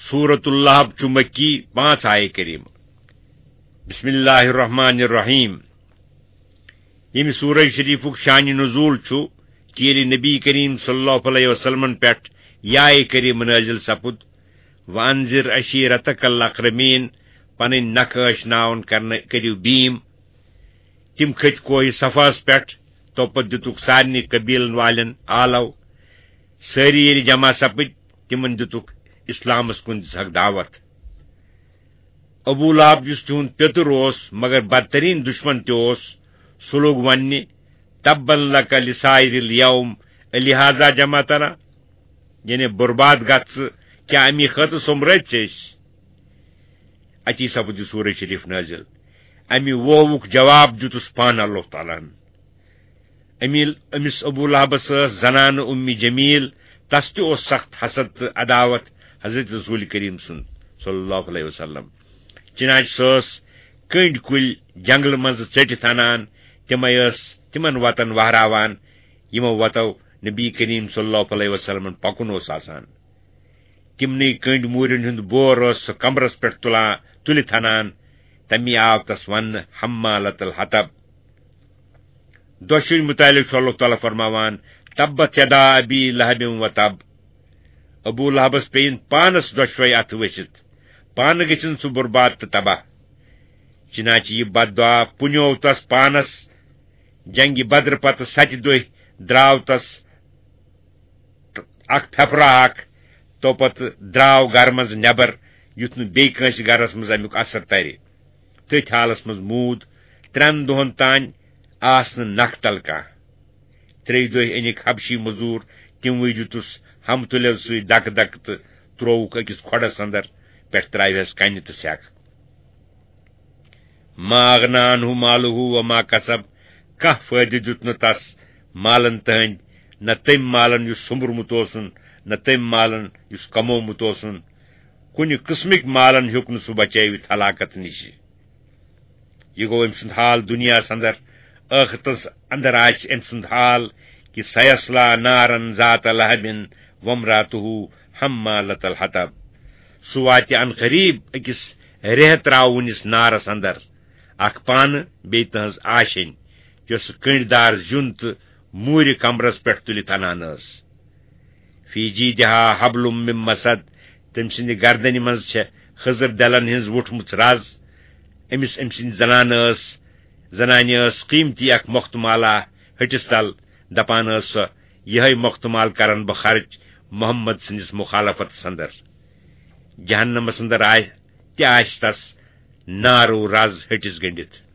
سورۃ اللہب چھ مکی 5 آیہ کریم بسم اللہ الرحمن الرحیم یم سورہ شریفک شان نزول چھ کہ ییٚلہِ نبی کریم صلی اللہ علیہ وسلم پٮ۪ٹھ یہ آیہ کریم نازل سپد وانذر عشیرتک الاقربین پنن نکھ ٲشناوُن کٔرِو بیٖم تم کھٔتۍ کوہ صفاس پٮ۪ٹھ توپت دِتُکھ سارنٕے قبیلن والٮ۪ن آلو سٲری ییٚلہِ جمع سپٕدۍ تمن دِتُکھ اسلامس کُن دِژہکھ دعوت ابو لہب یُس تِہُنٛد پیٚتُر اوس مگر بدترین دشمن تہِ اوس سُہ لوٚگ وننہِ تبن لک لسائر الیوم لہذا جمع تنا یعنی برباد گژھ ژٕ کیٛاہ امی خٲطرٕ سوٚمرٲتۍ ژےٚ أسۍ اتی سپُد یہِ سورہ شریف نازل امی ووہُک جواب دِتُس پانہٕ اللہ تعالیٰ ہن أمِس ابو لہبس ٲس زنانہٕ اُم جمیل تس تہِ اوس سخت حسد تہٕ عداوت حضرت رسول کریم سُنٛد صلی اللہ علیہ وسلم چنانچہ سۄ ٲس کٔنٛڈۍ کُلۍ جنگلہٕ منٛزٕ ژٔٹِتھ انان تِمے ٲس تمن وتن وہراوان یِمو وتو نبی کریم صلی اللہ علیہ وسلم پکُن اوس آسان تمنٕے کٔنٛڈۍ موٗرٮ۪ن ہُنٛد بور ٲس سۄ کمرس پٮ۪ٹھ تُلِتھ انان تمی آو تس وننہٕ حمالۃ الحطب دۄشوٕنۍ متعلق چھُ اللہ تعالیٰ فرماوان تبت یدا ابی لہب و تب ابو لہبس پیٚیِن پانس دۄشوے اتھٕ ؤسِتھ پانہٕ گژھِن سُہ برباد تہٕ تباہ چنانچہ یہ بد دعا پُنیو تس پانس جنگہِ بدر پتہٕ 7 دۄہ درٛاو تس اکھ پھیپھرا اکھ توپتہٕ درٛاو گرٕ منٛز نٮ۪بر یُتھ نہٕ بیٚیہِ کٲنٛسہِ گرس منٛز امیُک اثر ترِ تٔتھۍ حالس منٛز موٗد 3 دۄہن تانۍ آس نہٕ نکھ تل کانٛہہ 3 دۄہ أنِکھ حبشی مزوٗر تِموٕے دِتُس ہم تُلیو سۭتۍ دکہٕ دکہٕ تہٕ ترووُکھ أکِس کھۄڈس اندر پٮ۪ٹھ ترٛاوہس کنہِ تہٕ سٮ۪کھ ما اغنا عنہ مالہ وما کسب کانٛہہ فٲیدٕ دیُت نہٕ تس مالن تہنٛدۍ نہ تٔمۍ مالن یُس سوٚمبرمُت اوسُن نہ تٔمۍ مالن یُس کمومُت اوسُن کُنہِ قٕسمٕکۍ مالن ہیوٚک نہٕ سُہ بچٲوِتھ ہلاکت نِش یہ گوٚو أمۍ سُنٛد حال دُنیاہس اندر ٲخرتس اندر آسہِ أمۍ سُنٛد حال کہ سیصلا نارن ذات لہبن وامرأتہ حمالۃ الحطب سُہ واتہِ ان قریب أکِس ریہہ تراوُنِس نارس اندر اکھ پانہٕ بیٚیہِ تٕہنٛز آشینۍ یۄس کٔنٛڈۍ دار زیُن تہٕ موٗرِ کمرس پٮ۪ٹھ تُلِتھ انان ٲس فی جیٖدہا حبل من مسد تٔمۍ سٕنٛدِ گردنہِ منٛز چھےٚ خٔضر دلن ہٕنٛز وُٹھمٕژ رز أمۍ سٕنٛدِ زنانہِ ٲس قیٖمتی اکھ مۄختمالا ۂٹِس تل دپان ٲس سۄ یِہے مۄختمال کرن بہٕ خرچ محمد سٕنٛدِس مخالفتس اندر جہنمس اندر تہِ آسہِ تس نارو رز ۂٹِس گٔنڈِتھ